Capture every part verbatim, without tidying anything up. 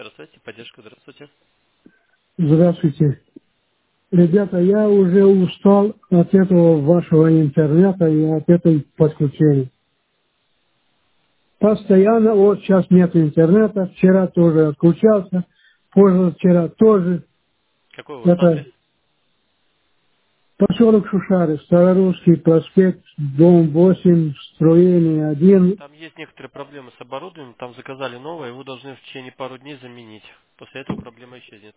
Здравствуйте, поддержка, здравствуйте. Здравствуйте. Ребята, я уже устал от этого вашего интернета и от этой подключения. Постоянно, вот сейчас нет интернета, вчера тоже отключался, позавчера тоже. Какой у вас адрес? Это поселок Шушары, Старорусский проспект, дом восемь, строение один. Там есть некоторые проблемы с оборудованием, там заказали новое, его должны в течение пару дней заменить. После этого проблема исчезнет.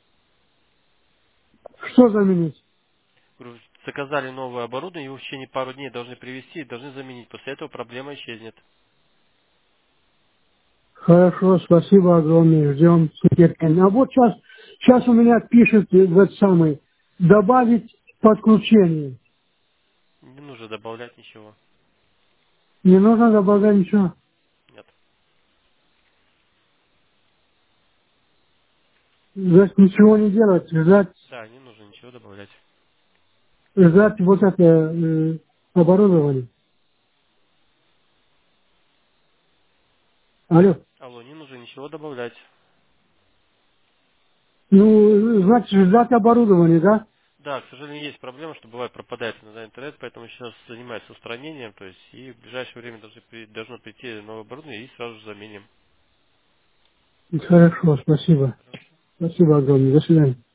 Что заменить? Говорю, заказали новое оборудование, его в течение пару дней должны привезти и должны заменить. После этого проблема исчезнет. Хорошо, спасибо огромное, ждем с нетерпением. А вот сейчас, сейчас у меня пишет э, в этот самый, добавить подключение. Не нужно добавлять ничего. Не нужно добавлять ничего. Нет. Ждать ничего не делать, ждать, Да, не нужно ничего добавлять. ждать вот это э, оборудование. Алло. Алло, не нужно ничего добавлять. Ну, значит, ждать оборудование, да? Да, к сожалению, есть проблема, что бывает пропадает иногда интернет, поэтому сейчас занимается устранением, то есть и в ближайшее время должны при- должно прийти новое оборудование и сразу же заменим. Хорошо, спасибо. Спасибо огромное. До свидания.